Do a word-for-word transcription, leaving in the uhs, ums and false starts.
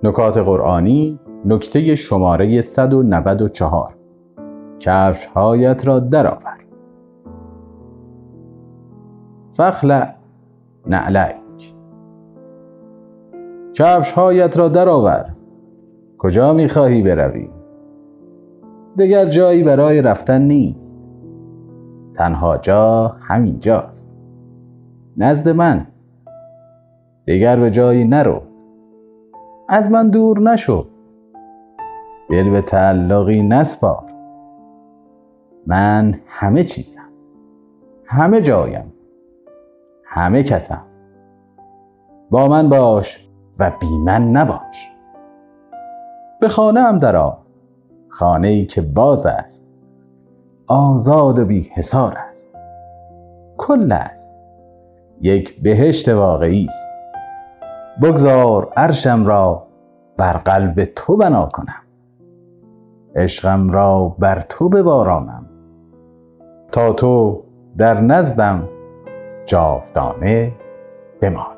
نکات قرآنی نکته شماره صد و نود و چهار. کفش‌هایت را درآور. فاخلع نعلیک. کفش‌هایت را درآور. کجا می‌خواهی بروی؟ دیگر جایی برای رفتن نیست. تنها جا همین جاست، نزد من. دیگر به جایی نرو. از من دور نشو. دل به تعلقی نسپار. من همه چیزم، همه جایم، همه کسم. با من باش و بی من نباش. به خانه ام درآ، خانه‌ای که باز است، آزاد و بی حصار است، کل است، یک بهشت واقعی است. بگذار عرشم را بر قلب تو بنا کنم، عشقم را بر تو ببارانم، تا تو در نزدم جاودانه بمانی.